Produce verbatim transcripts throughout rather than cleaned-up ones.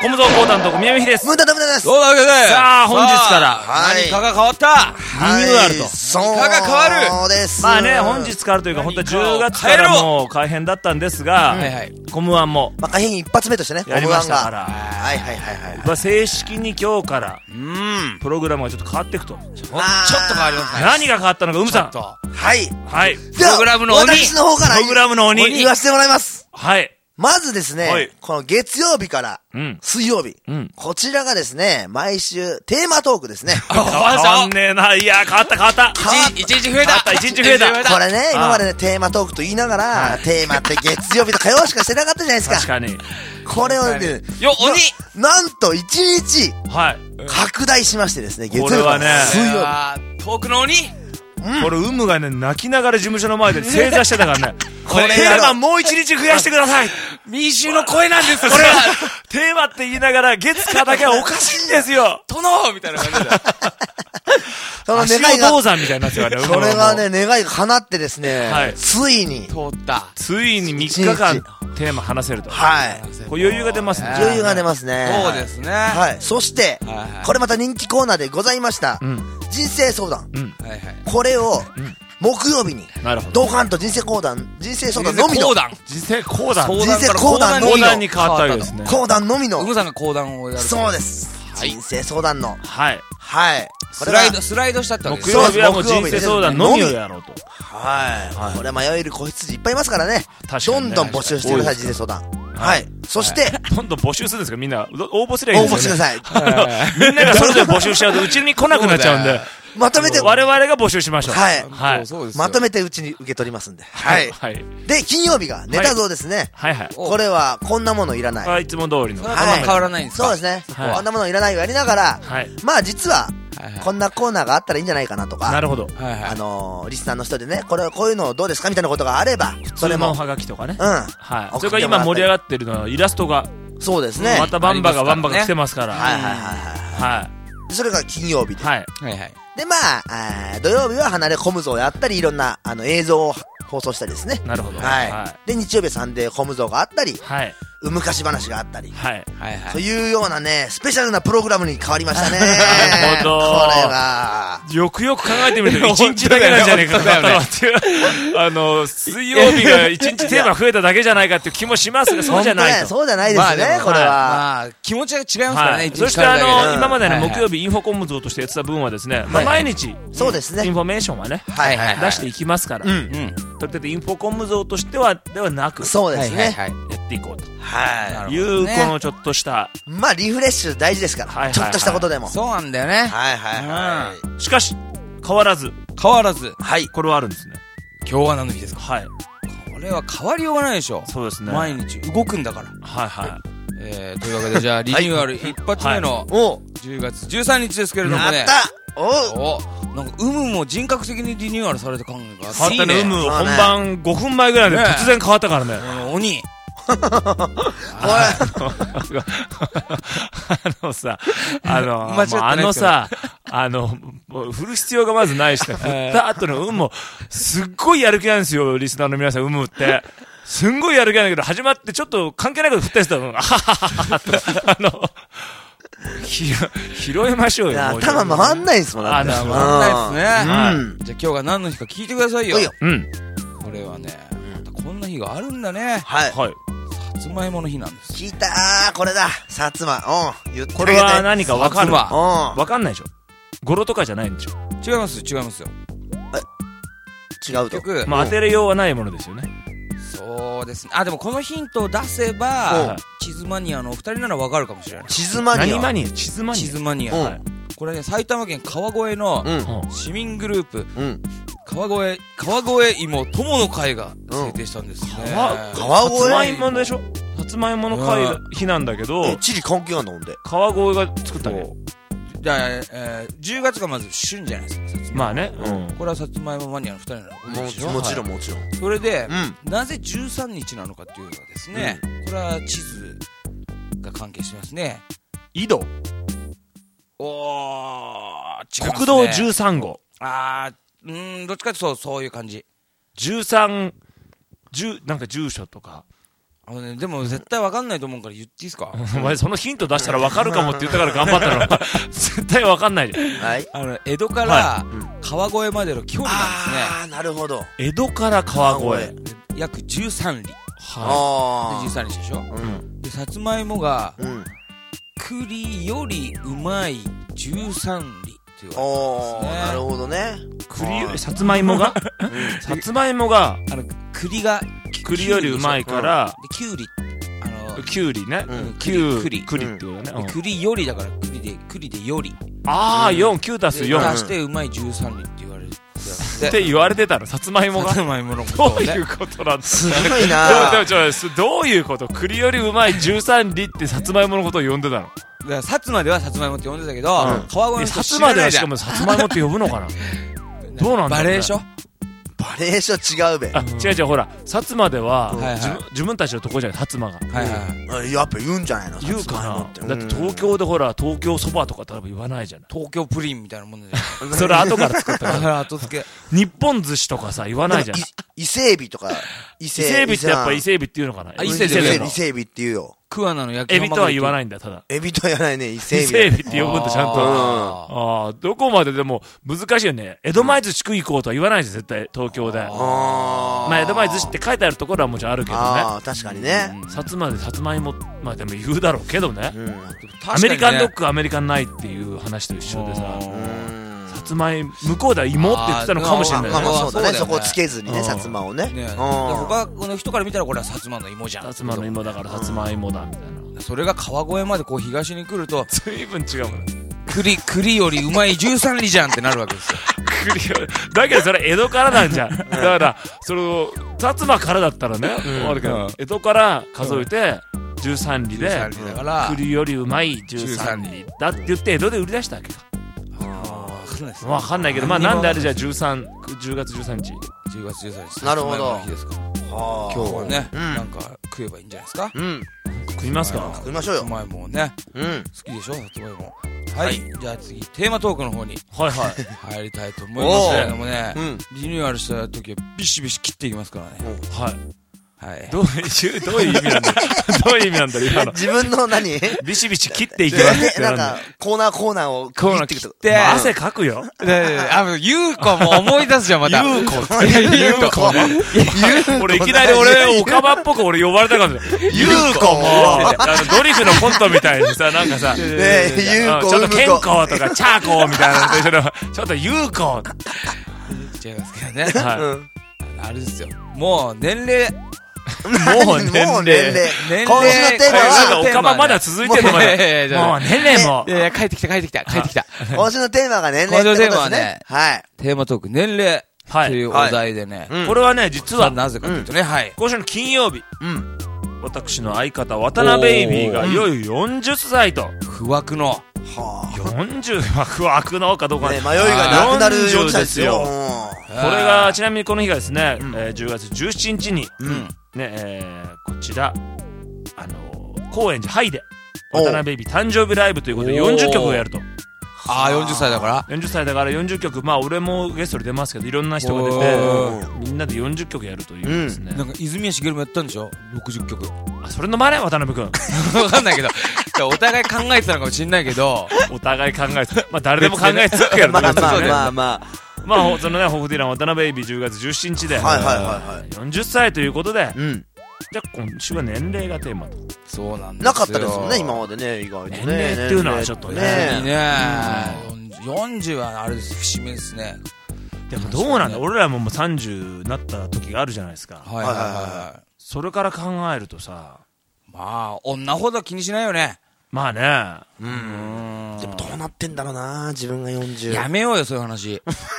小無造講談と小宮美です。 ムータダムです。 そうだけでさあ、本日から、 はい、何かが変わった、 リニューアルと。 何かが変わる。 そうです。 まあね、本日からというか、本当はじゅうがつからもう改編だったんですが、 はいはい、 コムワンも。 まあ、改編一発目としてね、 やりましたから。 はいはいはいはい。 まあ、正式に今日から、 うん。 プログラムがちょっと変わっていくと。 ちょっと変わりますね。 何が変わったのか、うむさん。 はい。 はい。 プログラムの鬼。私の方から、 プログラムの鬼。 言わせてもらいます。 はい。 まずですね、はい、この月曜日から水曜日、うん、こちらがですね、毎週テーマトークですね。 変わんねえな。いや、変わった変わった。 一日増えた。 一日増えた。 これね、今までね、テーマトークと言いながら、テーマって月曜日と火曜しかしてなかったじゃないですか。 確かに。 これをね、 よ、鬼なんと一日、 はい。 拡大しましてですね、月曜日から水曜日。トークの鬼これ、うむがね、泣きながら事務所の前で正座してたからね。これ、テーマもう一日増やしてください。 民衆の声なんですよ、 これは。テーマって言いながら、月火だけはおかしいんですよ。 殿みたいな感じだ。 その願いが。銅山みたいになってるからね。 それがね、願いが叶ってですね、はい、ついに。 通った。 ついにみっかかん、テーマ話せると。 はい。 こう余裕が出ますね。 余裕が出ますね。 そうですね。 はい。そして、これまた人気コーナーでございました。人生相談。これを、木曜日に、ドカンと人生講談、人生相談のみの。 人生講談。 人生講談のみの。 講談に変わったわけですね。 講談のみの。 うむさんが講談をやる。 そうです。人生相談の。 はい。 はい。 スライド、スライドしたってわけです。木曜日はもう人生相談のみをやろうと。 はい。これ迷える子羊いっぱいいますからね。どんどん募集してください、人生相談。はい。そして、 どんどん募集するんですかみんな。応募すればいいんですよ。 応募してください。みんながそれぞれ募集しちゃうと、うちに来なくなっちゃうんで。 まとめて。 我々が募集しましょう。 はい。 はい。 まとめてうちに受け取りますんで。はい。はい。で、金曜日がネタ像ですね。 はいはい。 これは、こんなものいらない。 いつも通りの。 はい。変わらないんですか？ そうですね。こんなものいらないをやりながら、まあ実は、こんなコーナーがあったらいいんじゃないかなとか。 なるほど。 あの、リスナーの人でね、これ、こういうのどうですかみたいなことがあれば、 それも。はがきとかね。 うん。 はい。それから今盛り上がってるのはイラストが。 そうですね。 またバンバがバンバが来てますから。 はいはいはいはい。はい。それが金曜日で。 はい。 はいはい。 で、まあ、土曜日は離れコムゾをやったり、いろんな、あの、映像を放送したりですね。 なるほど。 はい。で、日曜日はサンデーコムゾがあったり、はい。昔話があったり。 はい。はいはい。というようなね、スペシャルなプログラムに変わりましたね。 なるほど。 これが。 よくよく考えてみると、一日だけなんじゃねえかなっていう。あの、水曜日が一日テーマ増えただけじゃないかっていう気もしますが、そうじゃないと。 そうじゃないですね、これは。 まあ、気持ちが違いますからね、 そしてあの、今までの木曜日インフォコム像としてやってた分はですね、毎日、 そうですね。 インフォメーションはね、出していきますから。うん。とってインフォコム像としては、ではなく、 そうですね。 やっていこうと。 はい。 いう、このちょっとした。 まあ、リフレッシュ大事ですから。ちょっとしたことでも。 そうなんだよね。 はいはいはい。 しかし、変わらず。 変わらず。 はい。これはあるんですね。 今日は何の日ですか？ はい。 これは変わりようがないでしょ。 そうですね。 毎日動くんだから。 はいはい。 えー、というわけで、じゃあ、リニューアル一発目の、じゅうがつじゅうさんにちですけれどもね。 やったおおなんか、有無も人格的にリニューアルされた感が変わったね、有無。本番ごふんまえぐらいで突然変わったからね。 鬼。 あのさ、あの、あのさ、あの、振る必要がまずないしね、振った後の運も、すっごいやる気なんですよ、リスナーの皆さん、運って。すんごいやる気なんだけど、始まってちょっと関係ないこと振ったやつだもん、あはははって、あの、拾いましょうよ。 頭回んないですもんね。 頭回んないですね。じゃあ今日が何の日か聞いてくださいよ。 うん。 これはね、こんな日があるんだね。 はい。 はい。 さつまいもの日なんです。 聞いたー、これだ。さつま。うん。言ってあげて。 これは何かわかる？ うん。 わかんないでしょ。語呂とかじゃないんでしょ。 違います、違いますよ。 え違うと。 まあ当てれようはないものですよね。 そうですね。あ、でもこのヒントを出せば、地図マニアのお二人ならわかるかもしれない。 地図マニア？ 何マニア？地図マニア？ 地図マニア。これね、埼玉県川越の市民グループ、川越、川越芋友の会が制定したんですね。 川越？ さつまいもでしょ？さつまいもの会日なんだけど、 え、地理関係あんのほんで。 川越が作ったね。 じゃあ、えー、じゅうがつがまず旬じゃないですか、さつまいも。 まあね。 うん。これはさつまいもマニアの二人なの。 もちろん、もちろん、もちろん。 それで、なぜじゅうさんにちなのかっていうのがですね、これは地図が関係してますね。 井戸。 おー、違いますね。 国道じゅうさんごう。 あー、うーん、どっちかっていうとそういう感じ。 じゅうさん、じゅう、なんか住所とか。 あのね、でも絶対わかんないと思うから言っていいですか？ お前そのヒント出したらわかるかもって言ったから頑張ったの。絶対わかんないで。 はい。 あの、江戸から川越までの距離なんですね。 ああ、なるほど。 江戸から川越。 約じゅうさん里。 はい。 で、じゅうさん里でしょ？うん。で、さつまいもが、うん。栗よりうまいじゅうさん里って言われてますね。 なるほどね。 栗より、さつまいもがさつまいもが、 あの、栗が、 栗よりうまいから、 で、きゅうり、あの、 きゅうりね。 きゅう、 栗。栗ってことね。 栗よりだから、栗で、栗でより。 ああ、よん、きゅう足すよん。 足してうまいじゅうさん里って言われる。 って言われてたの、さつまいもが。 さつまいものことどういうことなんだ。 すごいな。 でもちょ、どういうこと？栗よりうまいじゅうさん里ってさつまいものことを呼んでたの。 だから薩摩ではさつまいもって呼んでたけど、川越の人薩摩ではしかもさつまいもって呼ぶのかな。どうなんだろうね。 バレーショバレーショ違うべ。 あ、違う違う、ほら、薩摩では、自分たちのとこじゃない、薩摩が。 はいはい。やっぱ言うんじゃないの？ 言うかな。だって東京でほら、東京そばとか多分言わないじゃん。 東京プリンみたいなもんで。 それ後から作ったから。 後付け。 日本寿司とかさ、言わないじゃん。 伊勢海老とか、 伊勢海老ってやっぱ伊勢海老って言うのかな。 伊勢海老。伊勢海老って言うよ。 桑名の焼きエビとは言わないんだ、ただ。 エビとは言わないね、伊勢海老。伊勢海老って呼ぶんだ、ちゃんと。ああ、どこまででも難しいよね。江戸前寿司食い行こうとは言わないです、絶対、東京で。まあ、江戸前寿司って書いてあるところはもちろんあるけどね。 ああ、確かにね。 薩摩でさつまいも、まあでも言うだろうけどね。アメリカンドッグ、アメリカンナイっていう話と一緒でさ。さつまい、向こうでは芋って言ってたのかもしれないね。 まあまあそうだね、そこをつけずにね、さつまをね。 他の人から見たらこれはさつまの芋じゃん。 さつまの芋だからさつまいもだみたいな。 それが川越までこう東に来ると随分違うもんね。 栗、栗よりうまいじゅうさん里じゃんってなるわけですよ。 栗より、だけどそれ江戸からなんじゃん。だから、その、薩摩からだったらね、うんけど江戸から数えてじゅうさん里で、栗よりうまいじゅうさん里だって言って江戸で売り出したわけか。わかんないけど、まあなんであれじゃあじゅうさん、じゅうがつじゅうさんにち。 じゅうがつじゅうさんにち。 なるほど。 今日はね、なんか食えばいいんじゃないですか。 うん。食いますか？ 食いましょうよ。 さつまいもね。うん。好きでしょ、さつまいも。はい。じゃあ次、テーマトークの方に。 はいはい。 入りたいと思いますけれどもね。リニューアルした時はビシビシ切っていきますからね。 はい。 はい。 どういう、どういう意味なんだどういう意味なんだ今の。 自分の何ビシビシ切っていきますってなんか、コーナーコーナーをコーナー切って。 汗かくよ。 あ、ゆうこも思い出すじゃん、また。 ゆうこゆうこね。俺いきなり俺、オカマっぽく俺呼ばれたかもしれない。ゆうこも、ドリフのコントみたいにさ、なんかさ、 ゆうこ、 ちょっとケンコとか、チャーコみたいなのと一緒で、ちょっとゆうこ。 違いますけどね。はい。あれですよ。もう、年齢、 もう年齢。 もう年齢。 年齢。 今週のテーマは、 おかままだ続いてるのまだ。もう年齢も。 いやいや、帰ってきた、帰ってきた、帰ってきた。 今週のテーマが年齢ってことですね。今週のテーマはね、はい。 テーマトーク、年齢。はい。というお題でね。 これはね、実は、 なぜかというとね、はい。 今週の金曜日。うん。私の相方、渡辺ベイビーがいよいよよんじゅっさいと。 不惑の。 はあ。よんじゅうは不惑のかどうか。 ね、迷いがなくなるよんじゅっさいですよ。 これが、ちなみにこの日がですね、じゅうがつじゅうしちにちに、ね、えー、こちら、あのー、高円寺ハイで、渡辺ベイビー誕生日ライブということでよんじゅっきょくをやると。 ああ、よんじゅっさいだからよんじゅっさいだからよんじゅっきょく、まあ俺もゲストで出ますけど、いろんな人が出て、みんなでよんじゅっきょくやるというですね。 うん、なんか、泉谷しげるもやったんでしょ ?ろくじゅっきょく。 あ、それの真似渡辺くん。 わかんないけど、お互い考えてたのかもしんないけど、 お互い考えてた。まあ誰でも考えてたけど、 まあまあまあまあ。 まあ、そのね、ホフディラン渡辺ベイビーじゅうがつじゅうしちにちで、 はいはいはいはい。 よんじゅっさいということで、うん。じゃあ今週は年齢がテーマと。 そうなんですよ。 なかったですもんね、今までね、意外とね。 年齢っていうのはちょっとね。 ねよんじゅうはあれです、節目ですね。 でもどうなんだ、俺らももうさんじゅうになった時があるじゃないですか。 はいはいはい。 それから考えるとさ、 まあ、女ほど気にしないよね。 まあね。 うん。でもどうなってんだろうな、自分がよんじゅう。 やめようよ、そういう話。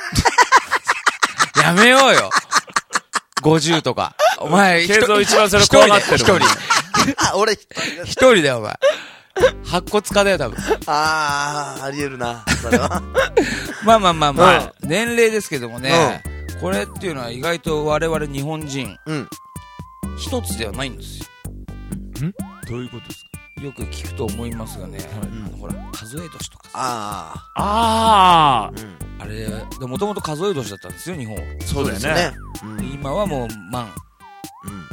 やめようよ。ごじゅうとか。お前、 ケイゾ一番それ怖がってる。 一人。 あ、俺一人だよ、お前。白骨化だよ、多分。 あー、ありえるな、それは。 まあまあまあまあ、年齢ですけどもね、これっていうのは意外と我々日本人、一つではないんですよ。 んどういうことですか？ よく聞くと思いますがね、ほら、数え年とかさ。 ああ。ああ。 あれ、もともと数え年だったんですよ、日本は。 そうだよね。 今はもう万。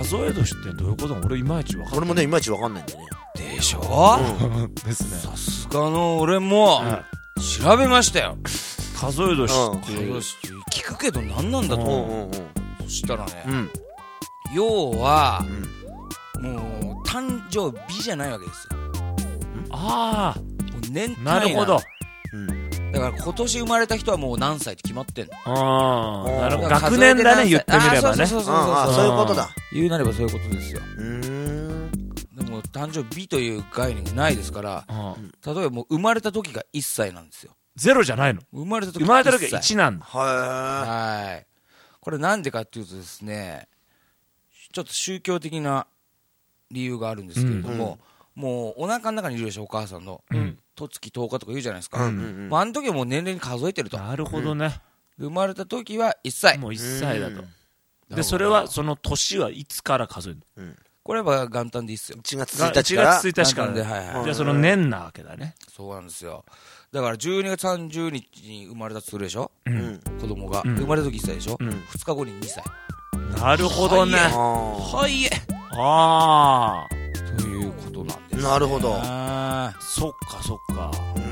数え年ってどういうことなの？俺いまいちわかんない。 俺もねいまいちわかんないんだよね。 でしょ、 うん、ですね。 さすがの俺も調べましたよ。 数え年っていう、 うん、聞くけど何なんだと思う、うんうんうん、そしたらね、 うん、 要は、うん、もう誕生日じゃないわけですよ。 ああ、 年単位なるほど、 うん、だから今年生まれた人はもう何歳って決まってんの。 ああ、なるほど。学年だね、言ってみればね。 そうそうそうそうそう、そういうことだ。 言うなればそういうことですよ。 うーん、 でも誕生日という概念がないですから、例えばもう生まれた時がいっさいなんですよ。 ゼロじゃないの？ 生まれた時生まれた時がいちなんだ。 はい。これなんでかっていうとですね、ちょっと宗教的な理由があるんですけれども、うん、もうお腹の中にいるでしょ、お母さんの。とつきとおかとか言うじゃないですか。うんうんうん、まあ、あの時はもう年齢に数えてると。 なるほどね。 生まれた時はいっさい。 もういっさいだと。で、それは、その年はいつから数えるの？うん、 これは元旦でいいっすよ。 いちがつついたちから。 いちがつついたちから。で、はいはい。じゃあその年なわけだね。 そうなんですよ。だからじゅうにがつさんじゅうにちに生まれたとするでしょ、うん、子供が、うん、生まれた時いっさいでしょ、うん、ふつかごににさい。 なるほどね。 はいえ。 ああ。 ということなんです、ね。 なるほど。 そっかそっか。うん。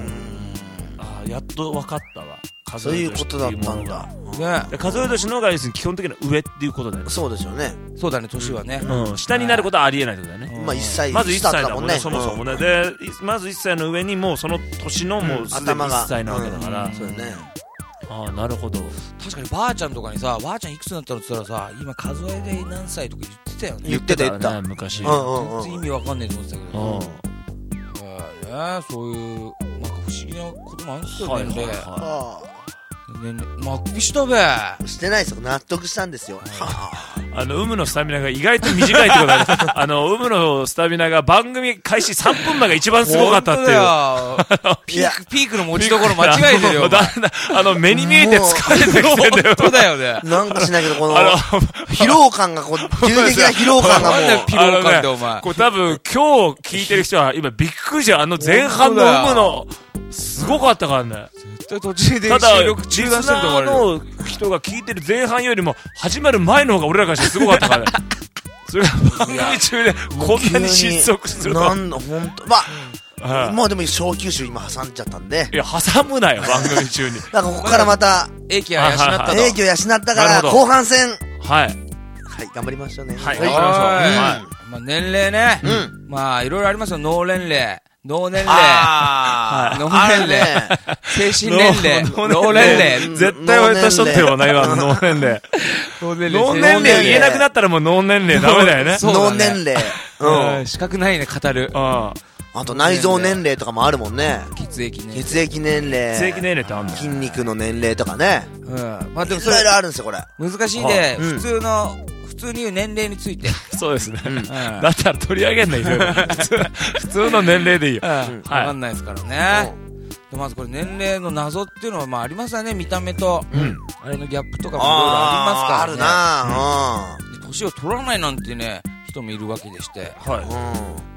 ああ、やっと分かったわ。 そういうことだったんだ。 ね、数え年の方が基本的に上っていうことだよね。 そうですよね。 そうだね、年はね。 うん。下になることはありえないってことだよね。 まあいっさい。 まずいっさいだもんね、そもそもね。で、まずいっさいの上にもうその年のもうすでにいっさいなわけだから。 そうだね。 ああ、なるほど。 確かにばあちゃんとかにさ、ばあちゃんいくつになったのって言ったらさ、今数えで何歳とか言ってたよね。 言ってた言ってた。 昔。 全然意味わかんねえと思ってたけど。ね、そういう、なんか不思議なこともあるんですよね。はいはいはい。ね、まっくしたべしてないですよ。納得したんですよ。 あの、有無のスタミナが意外と短いってことだね。あの、有無のスタミナが番組開始さんぷんまえが一番すごかったっていう。 ピーク、ピークの持ちどころ間違えてるよ。 だんだん、あの、目に見えて疲れてきてんだよ。 本当だよね。 なんかしないけど、この、疲労感が、こう、急激な疲労感がもう。 疲労感ってお前。 これ多分、今日聞いてる人は今びっくりじゃん。あの前半の有無の、すごかったからね。 途中で収録中断してると思われる。 ただ、リスナーの人が聞いてる前半よりも、始まる前の方が俺らからしてすごかったからね。それが番組中で、こんなに失速すると。 なんだ、ほんと。まあ、もうでも小休止今挟んじゃったんで。 いや、挟むなよ、番組中に。 だからここからまた、 英気を養ったと。 英気を養ったから、後半戦。 はい。 はい、頑張りましょうね。 はい、頑張りましょう。はい。 まあ、年齢ね。うん。まあ、いろいろありますよ、脳年齢。脳年齢。脳年齢。精神年齢。脳年齢。 絶対俺年取ってるわな、今の脳年齢。脳年齢言えなくなったらもう脳年齢ダメだよね。 脳年齢。 うん。資格ないね、語る。 あと内臓年齢とかもあるもんね。 血液年齢。 血液年齢。 血液年齢ってあんの？ 筋肉の年齢とかね。 うん。まあでもいろいろあるんですよ、これ。 難しいね。普通の、普通に言う年齢について。 そうですね。だったら取り上げんないと。普通の年齢でいいよ。 わかんないですからね。まずこれ年齢の謎っていうのはまあありますよね。見た目と、あれのギャップとかもいろいろありますからね。 あるなぁ。 年を取らないなんてね、人もいるわけでして。はい。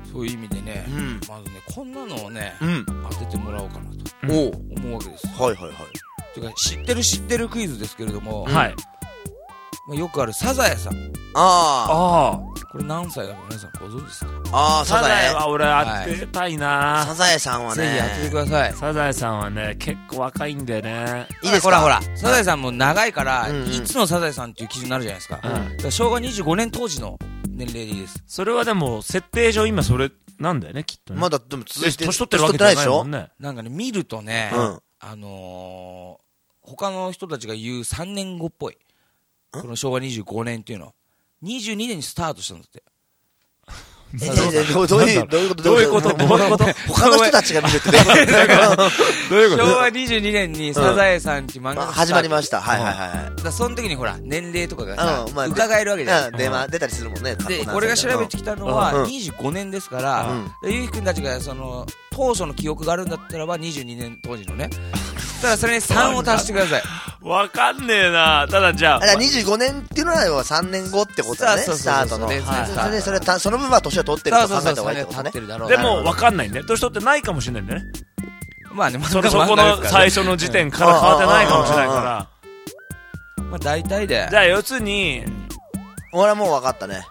そういう意味でね、まずね、こんなのをね、当ててもらおうかなと思うわけです。 はいはいはい。 ていうか、知ってる知ってるクイズですけれども、 はい。 まあ、よくあるサザエさん。 ああ。 これ何歳だか皆さんご存知ですか？ ああ、サザエは俺当てたいな。 サザエさんはね。 ぜひ当ててください。 サザエさんはね、結構若いんだよね。 いいですか？ほらほら。サザエさんも長いから、いつのサザエさんっていう基準になるじゃないですか。だからしょうわにじゅうごねん当時の年齢でいいです。 それはでも、設定上今それなんだよね、きっとね。 まだでも続いて年取ってるわけじゃないもんね。 なんかね、見るとね、あの、他の人たちが言うさんねんごっぽい。このしょうわにじゅうごねんっていうの。にじゅうにねんにスタートしたんだって。 え、どういう、どういうことどういうことどういうこと他の人たちが見るってね。 どういうことしょうわにじゅうにねんにサザエさんち漫画が始まりました。はいはいはい。 だその時にほら、年齢とかがさ、伺えるわけじゃん。 出ま、出たりするもんね。 で、俺が調べてきたのはにじゅうごねんですから、ゆうひくんたちがその、当初の記憶があるんだったらばにじゅうにねん当時のね。ただそれにさんを足してください。 わかんねえな。ただじゃあ。 あ、じゃあにじゅうごねんっていうのはさんねんごってことだね。スタートの。それで、それ、その分は年を取ってると考えた方がいいってことね。 でもわかんないね。年取ってないかもしれないんだね。 まあね、 そこの最初の時点から変わってないかもしれないから。 まあ大体で。 じゃあ要するに、 俺はもうわかったね。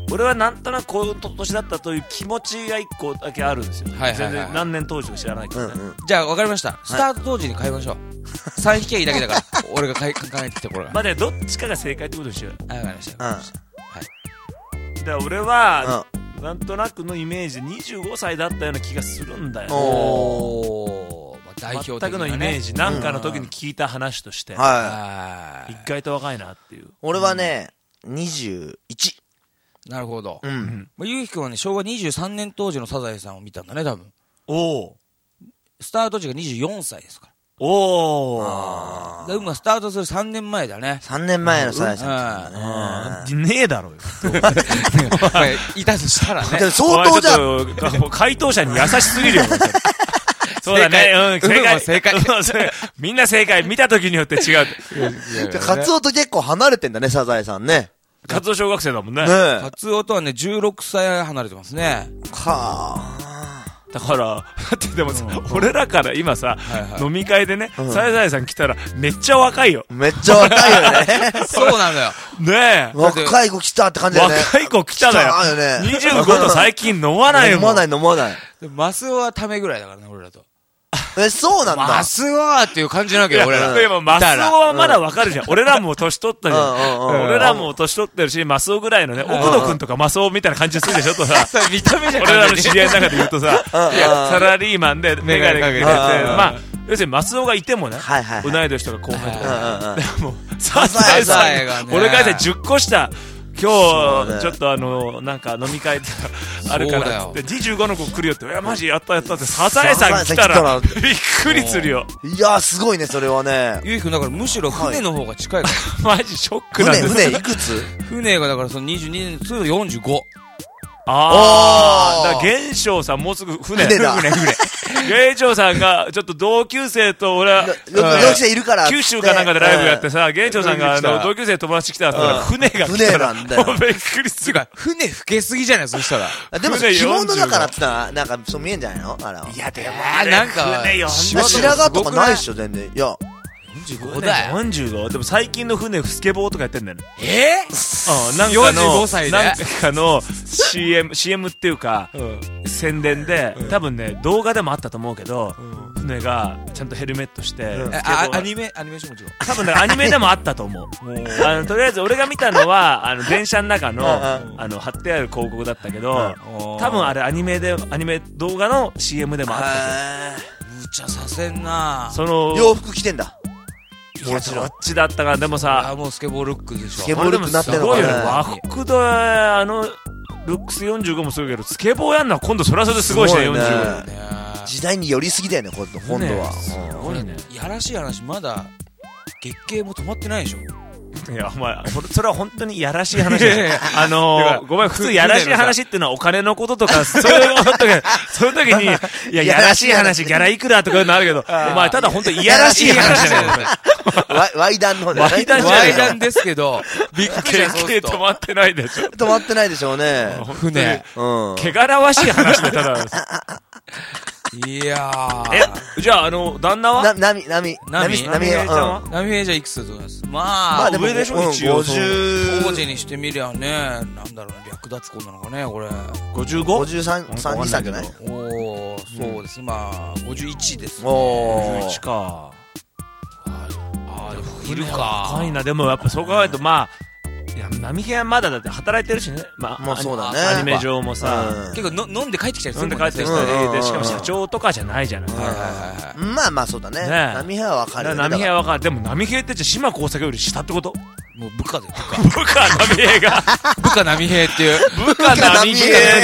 俺はなんとなくこういう年だったという気持ちが一個だけあるんですよ。 はいはいはい、 全然何年当時とか知らないけどね、うんうん、 じゃあ分かりました、スタート当時に変えましょう。さん引きゃいいだけだから俺が考えてきた頃がまあね、どっちかが正解ってことにしよう。 あ、分かりました、うん、はい。 だから俺は、うん、なんとなくのイメージでにじゅうごさいだったような気がするんだよ。 おー、まあ、代表的な、ね、 全くのイメージ、なんかの時に聞いた話として、うん、 はい、 意外と若いなっていう。 俺はね、うん、にじゅういち。 なるほど。 うん。 まあ、ゆうきくんはね、昭和にじゅうさんねん当時のサザエさんを見たんだね、多分。 おお。 スタート時がにじゅうよんさいですから。 おお。 だから今スタートするさんねんまえだね。 さんねんまえのサザエさん。ねえだろうよ。 いたとしたらね。 相当じゃん。回答者に優しすぎるよ。そうだね。うん、正解。正解。みんな正解。見た時によって違う。 じゃカツオと結構離れてんだね、サザエさんね。 カツオ小学生だもんね。 カツオとはね、じゅうろくさい離れてますね。 はぁ。 だから、だってでもさ、俺らから今さ、飲み会でね、サザエさん来たらめっちゃ若いよ。 めっちゃ若いよね。 そうなんだよ。 ねえ。 若い子来たって感じだよね。 若い子来ただよ。にじゅうごと最近飲まないもん。 飲まない飲まない。 マスオはためぐらいだからね、俺らと。 え、そうなんだ。 マスオはっていう感じなわけよ、俺ら。 でもマスオはまだわかるじゃん。俺らも年取ったじゃん。俺らも年取ってるし、マスオぐらいのね、奥野くんとかマスオみたいな感じするでしょとさ。 見た目じゃん。 俺らの知り合いの中で言うとさ、サラリーマンでメガネかけてて、まあ、要するにマスオがいてもね、同い年とか後輩とか。でも、サザエさん、俺がじゅっこした今日、ちょっとあの、なんか飲み会あるからって、にじゅうごの子来るよって、いや、マジやったやったって、サザエさん来たら、びっくりするよ。 いやー、すごいね、それはね。 ゆうきくん、だからむしろ船の方が近いから。マジショックなんですよ。 船、船いくつ船がだからそのにじゅうにねん、すぐよんじゅうご。 ああ、だから玄翔さんもうすぐ船。 船だ。 船、船。玄翔さんが、ちょっと同級生と俺は、 同級生いるから。 九州かなんかでライブやってさ、玄翔さんがあの同級生友達来たら、船が来たら。 船なんだよ。 びっくりする。 船吹けすぎじゃないそしたら。 でも着物だからって言ったら、なんかそう見えんじゃないのあら。 いや、でも、 なんか、 白髪とかないっしょ、全然。いや。 よんじゅうごだよ。 よんじゅうご? でも最近の船、スケボーとかやってんだよね。 えぇ、うん、なんかの、 よんじゅうごさいでなんかの シーエム、シーエム っていうか、うん、宣伝で、うん、多分ね、動画でもあったと思うけど、うん、船がちゃんとヘルメットして、うん、 あ、アニメ、アニメーションもちろん。 多分ね、アニメでもあったと思う。あの、とりあえず俺が見たのは、あの、電車の中の、あの、貼ってある広告だったけど、多分あれアニメで、アニメ動画の シーエム でもあったけど。むちゃさせんなその、洋服着てんだ。 もちろん。どっちだったか、でもさ、 あ、もうスケボールックでしょ。 スケボールックなってるのかね。和服で、あの、ルックスよんじゅうごもするけど、スケボーやんのは今度それはそれですごいしね、よんじゅうご。 時代に寄りすぎだよね、今度は。 すごいね。やらしい話、まだ、月経も止まってないでしょ。 いや、お前、それは本当にやらしい話だよ。あのー、ごめん、普通やらしい話っていうのはお金のこととか、そういうこととか、その時に、いや、やらしい話、ギャラいくらとかいうのあるけど、お前、ただ本当にいやらしい話じゃないワイダンのね。 ワイダンじゃない。 ワイダンですけど、びっくりした。 経止まってないでしょ。 止まってないでしょうね。 船。 うん。汚らわしい話で、ただ。 いやー。 え、じゃあ、あの、旦那はな、なみ、なみ、 なみ、 なみへいちゃんはなみへいじゃいくつだと思います。まあ、 まあでも上でしょ、一応。 ごじゅう。 当時にしてみりゃね、なんだろう、略奪婚なのかね、これ。 ごじゅうご? ごじゅうさん、さん、にさいじゃないおー、そうです。まあ、ごじゅういちですね。 おー。 ごじゅういちか。 ああ、でも、いるか。 高いな、でもやっぱそう考えると、まあ、いや、波平はまだだって働いてるしね。まあ、 もうそうだね。 アニメ上もさ。 結構飲んで帰ってきたりする飲んで帰ってきたり、で、しかも社長とかじゃないじゃない。 まあまあそうだね。波平はわかるよね。 波平はわかる。でも波平ってじゃ島耕作より下ってこと？ もう部下で、 部下。部下波平が。 部下波平っていう。 部下波平。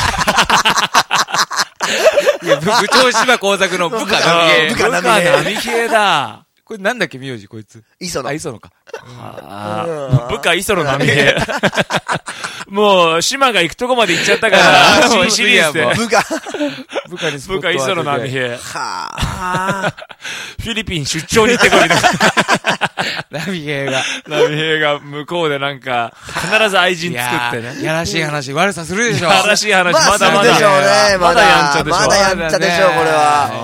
いや、部長島耕作の部下波平。 部下波平だ。 これなんだっけ名字こいつ。 磯野。 あ、磯野か。 部下磯野波平。もう、島が行くとこまで行っちゃったから、新シリーズで。 部下。 部下にスポ部下磯野波平。 はあ。 フィリピン出張に行ってこい。 波平が。 波平が向こうでなんか、必ず愛人作ってね。 やらしい話、悪さするでしょ。 やらしい話、まだまだ。 でしょうね。 まだやんちゃでしょ。 まだやんちゃでしょ、これは。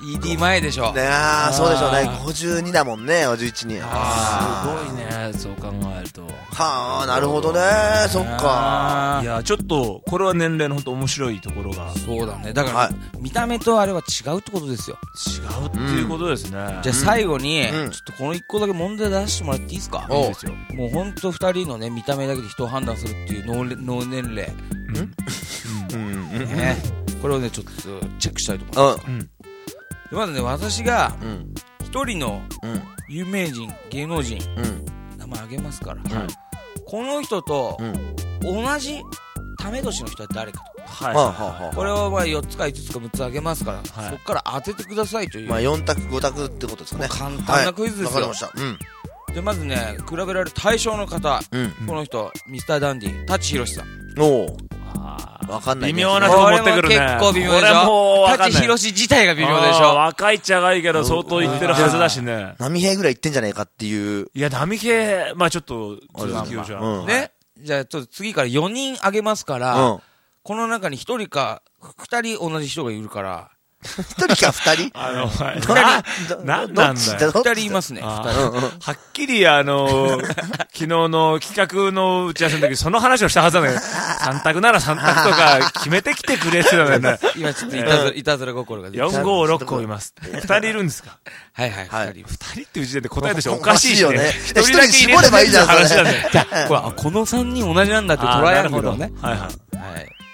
イーディー 前でしょ。 ねあ、そうでしょうね。ごじゅうにだもんね、ごじゅういちに。 ああ、すごいね、そう考えると。 はあ、なるほどね。そっか。 いや、ちょっと、これは年齢のほんと面白いところが。 そうだね。だから、見た目とあれは違うってことですよ。 違うっていうことですね。 じゃあ最後に、ちょっとこの一個だけ問題出してもらっていいですか？いいですよ。もうほんと二人のね、見た目だけで人を判断するっていう脳年齢。うん。ね。これをね、ちょっとチェックしたいと思います。まずね、私が一人の有名人、芸能人、名前あげますから、この人と同じため年の人は誰かと。これをまあよっつかいつつかむっつあげますから、そこから当ててくださいという。 まあよん択ご択ってことですね。 簡単なクイズですよ。 わかりました。 でまずね、比べられる対象の方、この人ミスターダンディ舘ひろしさん。 おお。わかんない。 微妙なとこ持ってくるね。 結構微妙でしょ。舘ひろし自体が微妙でしょ。 若いっちゃ若いけど相当言ってるはずだしね。 波平ぐらい言ってんじゃねえかっていう。 いや、波平、まあちょっと続きをじゃあ。 ね。じゃあちょっと次からよにんあげますから、この中にひとりかふたり同じ人がいるから、 一人か二人あの、な、なんなんだよ。 二人いますね。 はっきりあの、昨日の企画の打ち合わせの時その話をしたはずなんだけど、三択なら三択とか決めてきてくれって言うんだよね。 今ちょっといたずら、いたずら心が出てよん、ご、ろっこいます。二人いるんですか？ はいはい、二人。 二人っていう時点で答えとしておかしいしよね。 一人だけ絞ればいいじゃん、 話なんだよ。 じゃあ、これ、この三人同じなんだって捉えるほどね。 はいはい。 はい。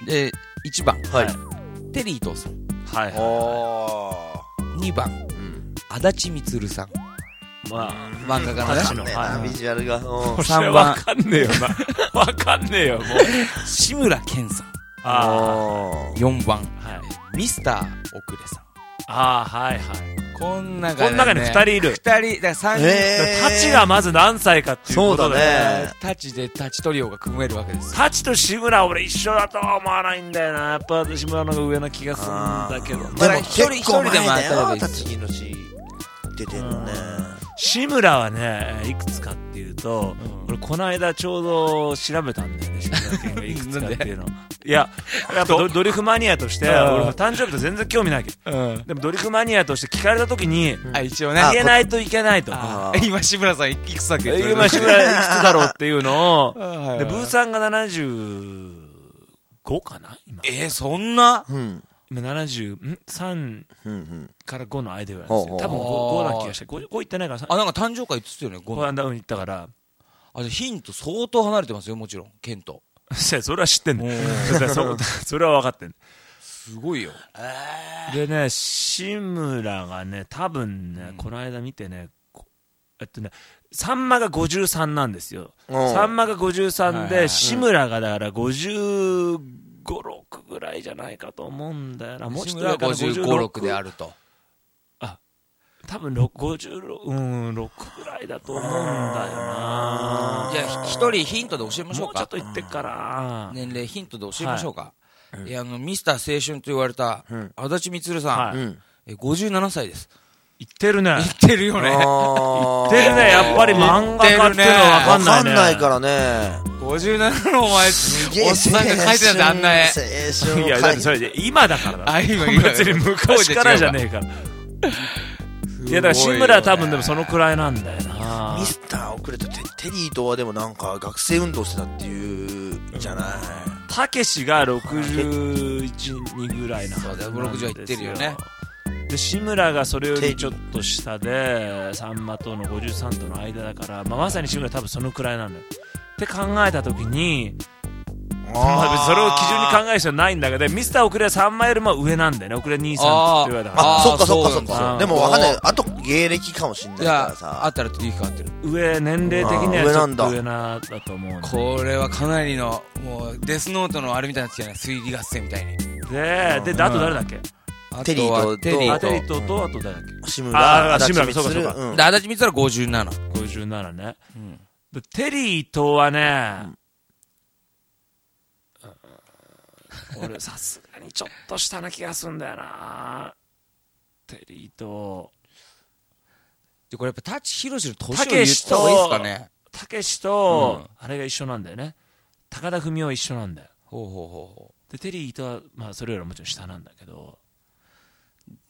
で、一番。はい。テリー伊藤さん。 はい。 にばん、足立みつるさん。 まあ、 漫画家のね。ビジュアルが。 さんばん。わかんねえよな。わかんねえよ、もう。 志村けんさん。 ああ。よんばん、ミスター奥出さん。 ああ、はいはい。 こん中で、ね。 この中にふたりいる。 ふたり、だからさんにん。 タチがまず何歳かっていうことで。 そうだね。 タチでタチトリオが組めるわけです。 タチと志村俺一緒だとは思わないんだよな。やっぱ志村の方が上な気がするんだけど。 でも一人一人でも当たればいい。タチひろし出てるのね。 志村はね、いくつかっていうと、俺この間ちょうど調べたんだよね、志村けんがいくつかっていうの。いや、やっぱドリフマニアとして、俺誕生日と全然興味ないけど、でもドリフマニアとして聞かれた時に、 一応ね、 言えないといけないと。 今志村さんいくつだっけ？ 今志村いくつだろうっていうのを、で、ブーさんがななじゅうごかな今。 え、そんな？ 今ななじゅうさんからごの間ぐらいなんですよ。多分ごな気がして、ごいってないから。 あ、なんか誕生会言ってたよね、ご。 ごアンダウン行ったから。 あ、じゃヒント相当離れてますよ、もちろん、ケンと。 それは知ってんの。それは分かってんの。 すごいよ。 でね、志村がね、多分ね、この間見てね、えっとね、さんまがごじゅうさんなんですよ。さんまがごじゅうさんで、志村がだからごじゅうご、ろくぐらいじゃないかと思うんだよな。 もしくはごじゅうご、ろくであると。 あ、多分ごじゅうろく、うん、ろくぐらいだと思うんだよな。 じゃあ、一人ヒントで教えましょうか。 もうちょっと言ってから。 年齢ヒントで教えましょうか。いや、あの、ミスター青春と言われた、足立みつるさん、ごじゅうななさいです。 言ってるね。 言ってるよね。 言ってるね。やっぱり漫画家っていうのはわかんないね。 わかんないからね。 ごじゅうななのお前、おっさんが書いてたんだ、あんな絵。 いや、だってそれで今だからだ。 あ、今、 別に昔からじゃねえから。いや、だから志村は多分でもそのくらいなんだよな。 ミスター遅れたテリーとはでもなんか学生運動してたっていうじゃない。 たけしがろくじゅういち、にぐらいなはずなんですよ。 そうだよ、ろくじゅうはいってるよね。 で志村がそれよりちょっと下でさんまとのごじゅうさんとの間だから、まあ、まさに志村は多分そのくらいなのよって考えた時に、まあ、別にそれを基準に考える必要ないんだけど、ミスター遅れはさんまよりも上なんだよね。遅れにじゅうさんって言われたから。 あ、そっかそっかそっか。でもわかんない。あと芸歴かもしんないからさ。 あったらっていいかってる。 上、年齢的にはちょっと上なだと思う。 これはかなりのもうデスノートのあれみたいになってきたね。推理合戦みたいに。 で、で、あと誰だっけ？ テリーと、 テリーと、テリーと、と、あと誰だっけ？ 志村。 あ、志村、そうかそうか。 で、足立みつるはごじゅうなな。 ごじゅうななね。で、テリーとはね、俺、さすがにちょっと下な気がするんだよな。テリーと。 で、これやっぱ、舘ひろしの年を言った方がいいですかね。 たけしと、あれが一緒なんだよね。高田文夫一緒なんだよ。 ほうほうほうほう。 で、テリーとは、まあ、それよりもちろん下なんだけど。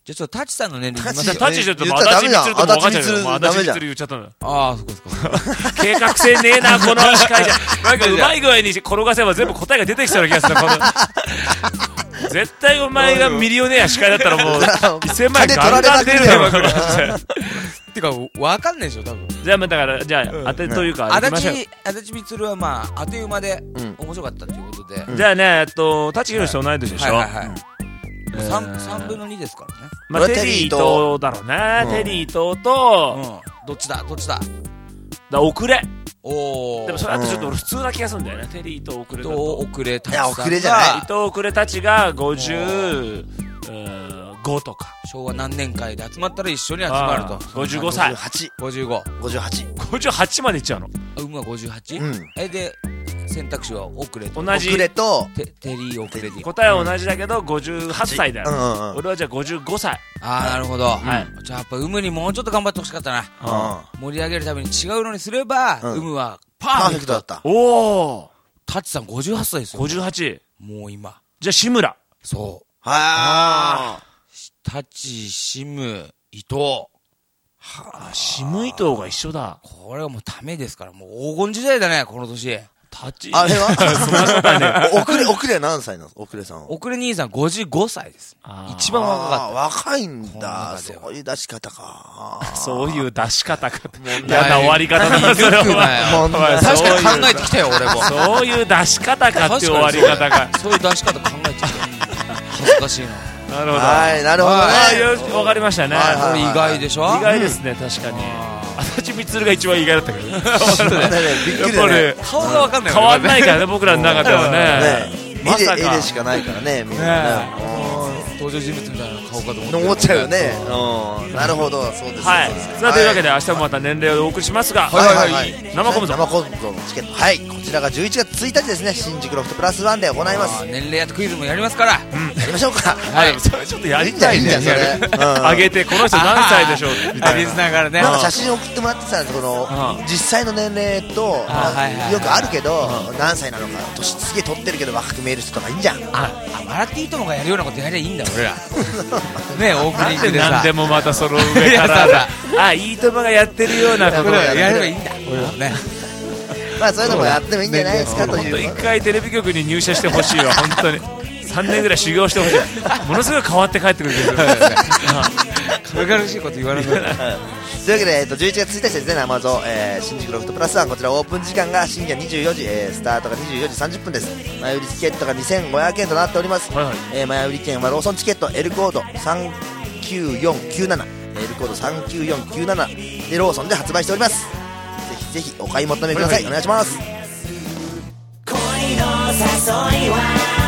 じゃあちょっとタチさんの年齢言います。タチちょっともう足立みつるとも分かっちゃうよ。もう足立みつる言っちゃったの。 ああ、そこそこ。 計画性ねえな、この司会じゃ。なんかうまい具合に転がせば全部答えが出てきそうな気がする。この絶対お前がミリオネア司会だったらもうせんまん円ガンガン出るよ。 てか、わかんないでしょ、多分。 じゃあ、だから、じゃあ、当てというか、 足立、足立みつるはまあ、当て馬で面白かったっていうことで。 じゃあね、えっと、舘ひろしと同い年でしょ。 はいはいはい。さんぶんのにですからね。 まあ、テリーと、だろうね。テリーとと、 どっちだどっちだだ、遅れ。 おー。 でもそれあとちょっと俺普通な気がするんだよね。テリーと遅れだと。遅れ、 いや、遅れじゃない。 伊藤遅れたちがごじゅうごとか。 昭和何年会で集まったら一緒に集まると。 ごじゅうごさい。 ごじゅうご。 ごじゅうはち。 ごじゅうはちまでいっちゃうの。 馬はごじゅうはち？うん。え、で、選択肢は遅れと。 同じ。 遅れと、 テリー遅れで。 答えは同じだけど、ごじゅうはっさいだよ。俺はじゃあごじゅうごさい。 ああ、なるほど。はい。じゃあやっぱ、馬にもうちょっと頑張ってほしかったな。盛り上げるために違うのにすれば、馬はパーフェクトだった。 おー。 タチさんごじゅうはっさいですよ。 ごじゅうはち。 もう今。 じゃあ志村。 そう。 はあ。 タチ、シム、伊藤。 はあ、シム伊藤が一緒だ。 これはもうためですから、もう黄金時代だね、この年。 タチ。 あれはそんなことはね。遅れ、遅れは何歳なの遅れさんは。 遅れ兄さんごじゅうごさいです。一番若かった。 若いんだ。そういう出し方か。 そういう出し方か。嫌な終わり方なんですよ。 確かに考えてきたよ、俺も。 そういう出し方かって終わり方が。 そういう出し方考えてきたよ。恥ずかしいな。 なるほど。 はい、なるほどね。 わかりましたね。 これ意外でしょ？ 意外ですね、確かに。足立みつるが一番意外だったけど。 びっくりだね。 顔がわかんない。 変わんないからね、僕らの中ではね。 まさか。絵でしかないからね、みんな。 登場人物みたいな顔かと思って。 思っちゃうよね。なるほど、そうです。 はい。さあ、というわけで明日もまた年齢をお送りしますが、 はいはいはい。 生コムゾ。 生コムゾのチケット。はい。こちらがじゅういちがつついたちですね、新宿ロフトプラスワンで行います。 年齢やクイズもやりますから。 やりましょうか。 はい。それちょっとやりたいね。あげて、この人何歳でしょうって。 リスナーからね。 なんか写真送ってもらってたんです、この、実際の年齢と、よくあるけど、何歳なのか、年すげえ取ってるけど若く見える人とかいいんじゃん。 あ、笑っていいともがやるようなことやりゃいいんだ、俺ら。ね、オープニングでさ。 なんでもまたその上から。あ、いいともがやってるようなことをやればいいんだ。ね。 まあそういうのもやってもいいんじゃないですかという。 一回テレビ局に入社してほしいわ、本当に。さんねんぐらい修行してほしい。ものすごい変わって帰ってくるけど。 軽々しいこと言わなくて。 というわけで、えっと、じゅういちがつついたちですね、生像、えー、新宿ロフトプラスワン、こちらオープン時間が深夜にじゅうよじ、えー、スタートがにじゅうよじさんじゅっぷんです。前売りチケットがにせんごひゃくえんとなっております。はいはい、えー、前売り券はローソンチケット L コードさんきゅうよんきゅうなな、L コードさんきゅうよんきゅうななでローソンで発売しております。ぜひぜひお買い求めください。はいはい、お願いします。恋の誘いは